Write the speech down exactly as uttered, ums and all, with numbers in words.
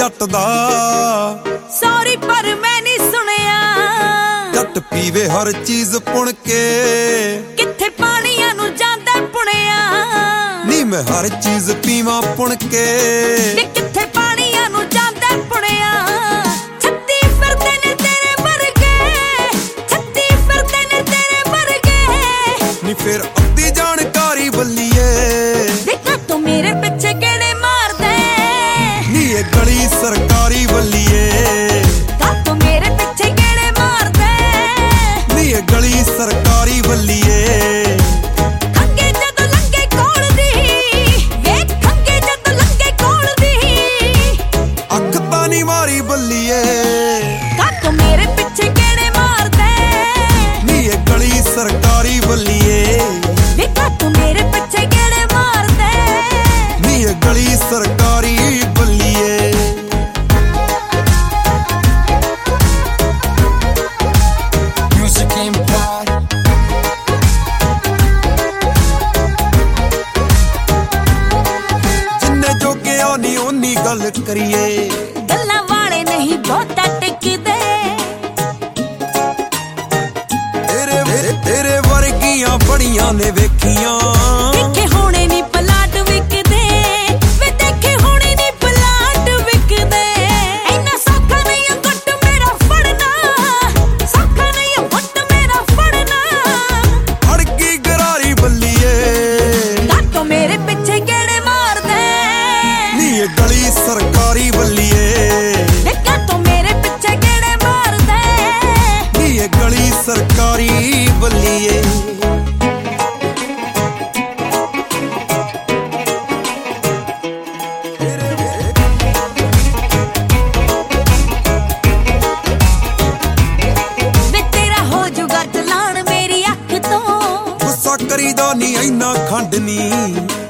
जट दा सॉरी पर मैं नहीं सुनिया जट पीवे हर चीज पुण के किथे पानियां नू जांदा पुणिया नी मैं हर चीज पीवा पुण के किथे पानियां नू जांदा पुणिया छत्ती फिरदे ने तेरे वर्गे छत्ती फिरदे ने तेरे वर्गे नी फिर अद्धी जानकारी बल्लीए देखा तू मेरे पिछे केड़े मार दे नी ये गली सरकारी बल्लीए का तू मेरे पिछे केड़े मार दे नी ये गली सरकारी बल्लीए खंगे जद लंगे कोल दी वेख खंगे जद लंगे कोल दी अख तानी मारी बल्लीए का तू मेरे पिछे केड़े मार दे नी ये गली सरकारी बल्लीए देखा तू मेरे पिछे केड़े मार दे नी ये गली सरकारी बल्लीए म्यूजिक एम्पायर जिन्ने जोगे आनी ओनी गल करिए गल्लां वाले नहीं बहुता टिकदे तेरे तेरे वर्गियां बड़ियां ने वेखियां देखे होने नी पलाट विकदे वे देखे होने नी पलाट विकदे इन्ना सौखा नहीं गुੱਟ मेरा फड़ना सौखा नहीं गुੱਟ मेरा फड़ना अड़की गरारी बल्लीए का तो मेरे पिछे केड़े मार दे नी ये गली सरकारी बल्लीए देखा तो मेरे पिछे केड़े मार दे नी ये गली सरकारी बल्लीए वे तेरा हो जुगा चलान मेरी अख तो गुस्सा करीदा नी इन्ना खंड नी